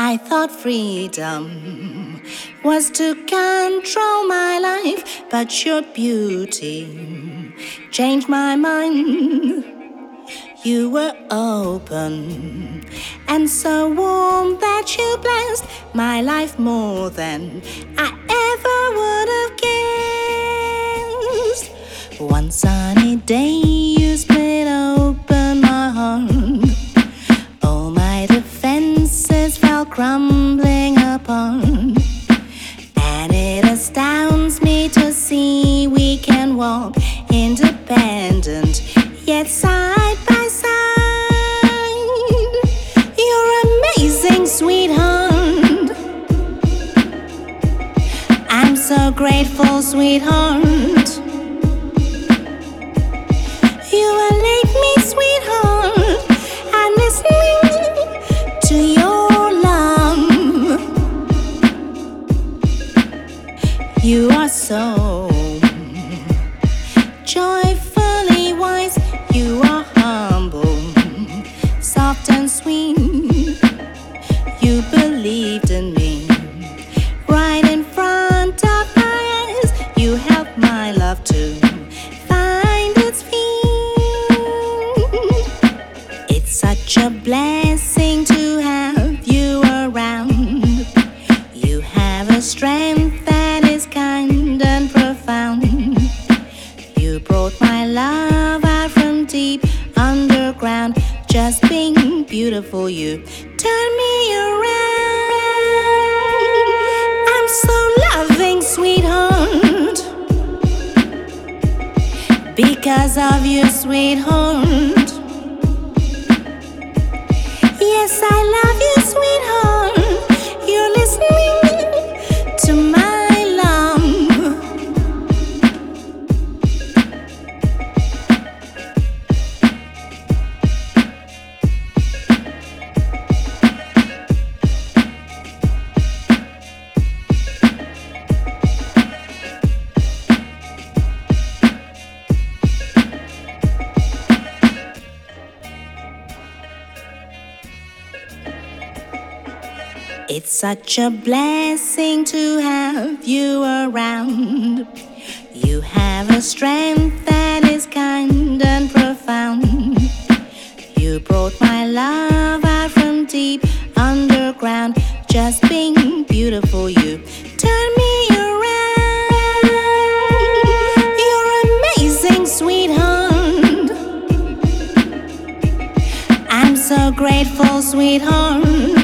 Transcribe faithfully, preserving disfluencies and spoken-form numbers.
I thought freedom was to control my life, but your beauty changed my mind. You were open and so warm that you blessed my life more than I ever would have guessed. One sunny day you split open my heart. All my defenses fell crumbling apart. And it astounds me to see we can walk independent, yet side by side. You're amazing, sweetheart. I'm so grateful, sweetheart. You elate me, sweetheart. I'm listening to your love. You are so joyfully wise. You are humble, soft and sweet. You believed in me right in front of my eyes. You helped my love to find its feet. It's such a blessing to have you around. You have a strength that is kind and profound. You brought my love out from deep underground. Just being beautiful, you turn me around. I'm so loving, sweetheart, because of you, sweetheart. Yes, I love you, sweetheart. You're listening to my love. It's such a blessing to have you around. You have a strength that is kind and profound. You brought my love out from deep underground. Just being beautiful, you turn me around. You're amazing, sweetheart. I'm so grateful, sweetheart.